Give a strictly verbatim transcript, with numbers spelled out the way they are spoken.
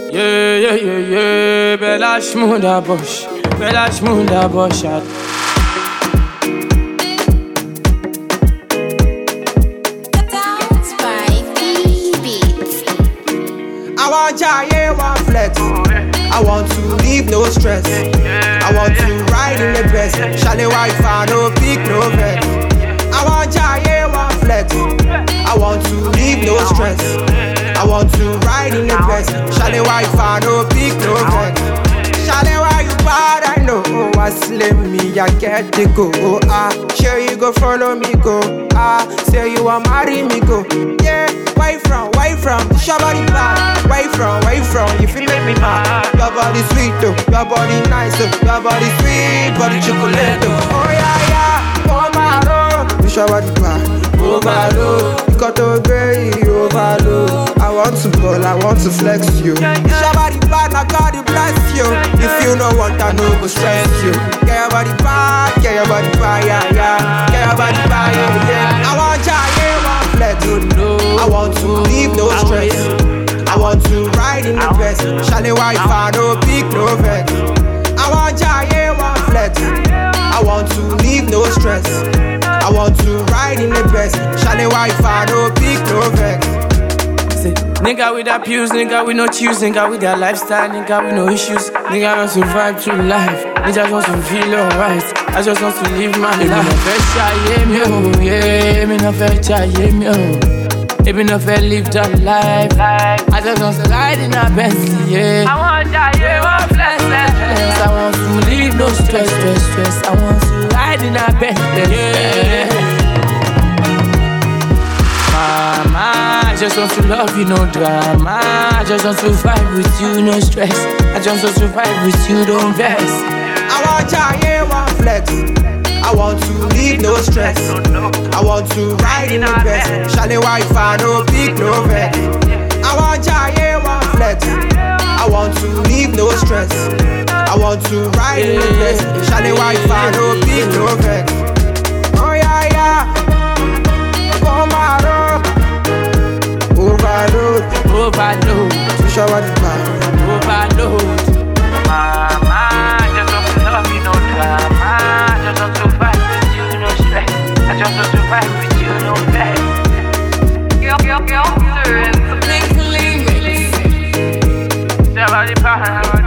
Yeah, yeah, yeah, yeah. Belash Munda Bush. Belash Munda Bush. I want giant, one flex. I want to leave no stress. I want to ride in the best. Shally Wi-Fi, no peak, no vex. I want giant, one flex. I want to leave no stress. I want to ride in the best. Shally Wi-Fi, no peak, no vex. Shally, why you bad? I know. Oh, I slim me, I get to go. Oh, ah, sure you go follow me, go. Ah, say you want marry me, go. Yeah, where you from? Where you from? Your body bad. Where you from? Where you from? You feel make me mad. Your body sweet, though. Your body nice, though. Your body sweet, body chocolate, though. Oh yeah, yeah. Oh my road. Your body bad. Overload. You got to obey. Overload. I want to ball. I want to flex you. Your body bad. I got to bless you. If you know what I know, go stress you. Get your body bad. Get your body bad. Yeah, yeah. Get your body bad. Yeah, yeah. I want giant, one flex. I want to leave no stress. I want to ride in the best. Shally Wi-Fi, no peak, no vex. I want giant, one flex. I want to leave no stress. I want to ride in the best. Shally Wi-Fi, no peak, no vex. Say, nigga with that pews, nigga with no choose, nigga with that lifestyle, nigga with no issues. Nigga want to survive through life. Nigga just want to feel alright. I just want to live my life. Me no fetch yeah me oh, yeah. Me no fetch yeah me oh. Me no fetch live that life. I just want to ride in a Bentley, yeah. I want that, yeah, want flex, flex. I want to live no stress, stress, stress. I want to ride in a Bentley, yeah. Mama, I just want to love you, no drama. I just want to vibe with you, no stress. I just want to vibe with you, don't vex. I want giant, one flex. I want to leave no stress. I want to ride in the best. Shally Wi-Fi, no peak, no vex. I want giant, one flex. I want to leave no stress. I want to ride in the best. Shally Wi-Fi, no peak, no vex. Oh yeah, yeah. Oh my road. Overload. Overload. Push your body back. Overload. Mama, I just want to love you, no drama. I just want to vibe with you, no stress. I just want to vibe with you, no vex. Yo, yo, yo, sir, it's a big league.